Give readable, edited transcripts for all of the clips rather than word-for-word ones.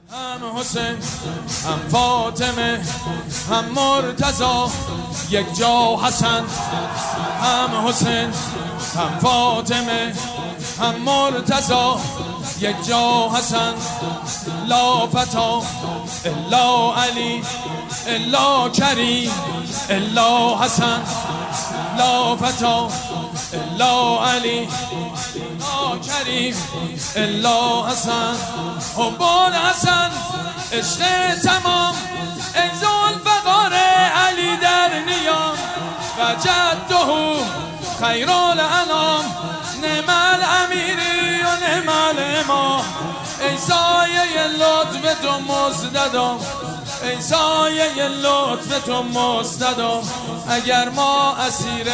هم حسین هم فاطمه هم مرتضی یک جا حسن. هم حسین هم فاطمه هم مرتضی یک جا حسن. لا فتا الا علی الا کریم الا حسن. لا فتا الا علی الا کریم الا حسن. حب الحسن عشق تمام ای ذوالفقار علی در نیام و جده خیر الانام نعم الامیری و نعم الامام. ای سایه لطف تو مزددام ای سایه لطف تو مزددام. اگر ما اسیر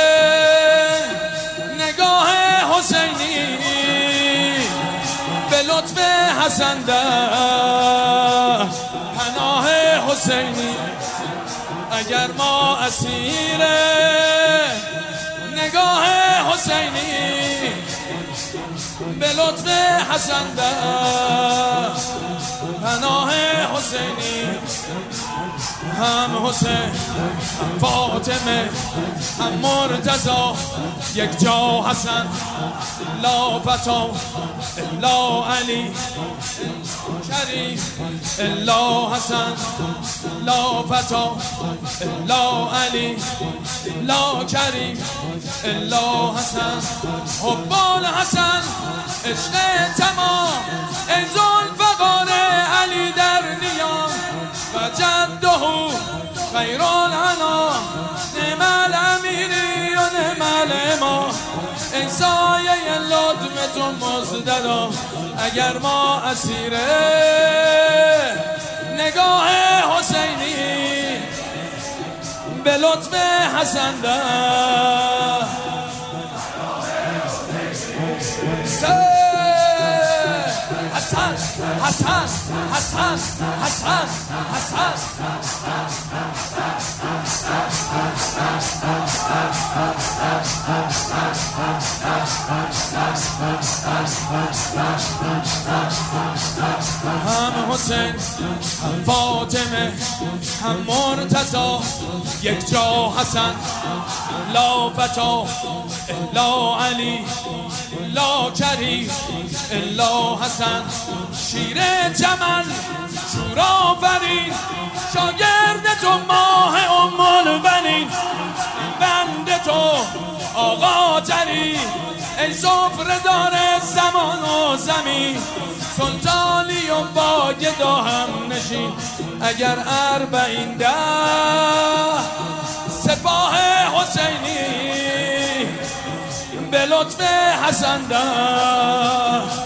نگاه حسینی به لطف حسن در پناه حسینی. اگر ما اسیر نگاه حسینی به لطف حسن در پناه حسینی. هم حسین هم فاطمه هم مرتضی یک جا حسن. لا فتا الا علی کریم الا حسن. لا فتا الا علی لا کریم الا حسن. حب الحسن عشق تمام ای ذوالفقار علی در نیام و جده خیر الانام نعم الامیری و نعم الامام. ای سایه لطف تو مزددام اگر ما اسیر نگاه حسینی به لطف حسن در حسن حسن حسن حسن حسن. هم حسین هم فاطمه هم مرتضی یک جا حسن. لا فتا الا علی لا کریم الا حسن. شیر جمل شورآفرین شاگرد تو ماه ام البنین بند تو آقا ترین ای سفره دار زمان و زمین. سلطانی و با گدا هم نشین اگر اربعین ده سپاه حسینی به لطف حسن در